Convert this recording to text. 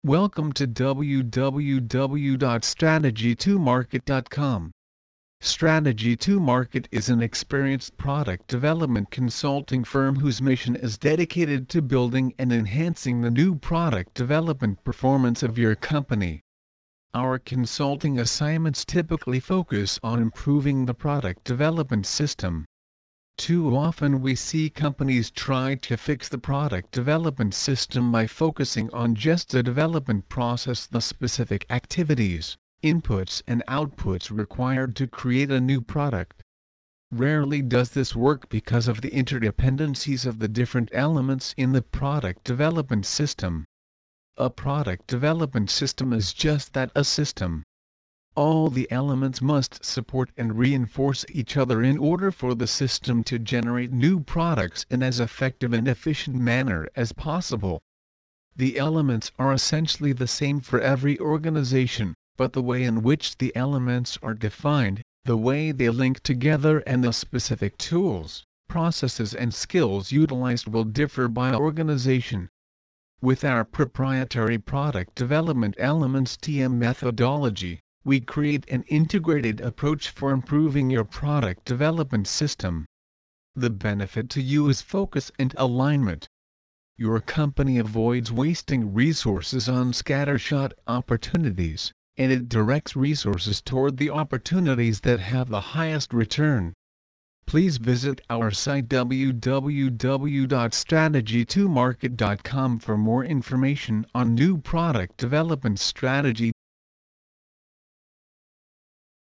Welcome to www.strategy2market.com. Strategy 2 Market is an experienced product development consulting firm whose mission is dedicated to building and enhancing the new product development performance of your company. Our consulting assignments typically focus on improving the product development system. Too often we see companies try to fix the product development system by focusing on just the development process, the specific activities, inputs and outputs required to create a new product. Rarely does this work because of the interdependencies of the different elements in the product development system. A product development system is just that, a system. All the elements must support and reinforce each other in order for the system to generate new products in as effective and efficient manner as possible. The elements are essentially the same for every organization, but the way in which the elements are defined, the way they link together and the specific tools, processes and skills utilized will differ by organization. With our proprietary product development elements TM methodology, we create an integrated approach for improving your product development system. The benefit to you is focus and alignment. Your company avoids wasting resources on scattershot opportunities, and it directs resources toward the opportunities that have the highest return. Please visit our site www.strategy2market.com for more information on new product development strategy.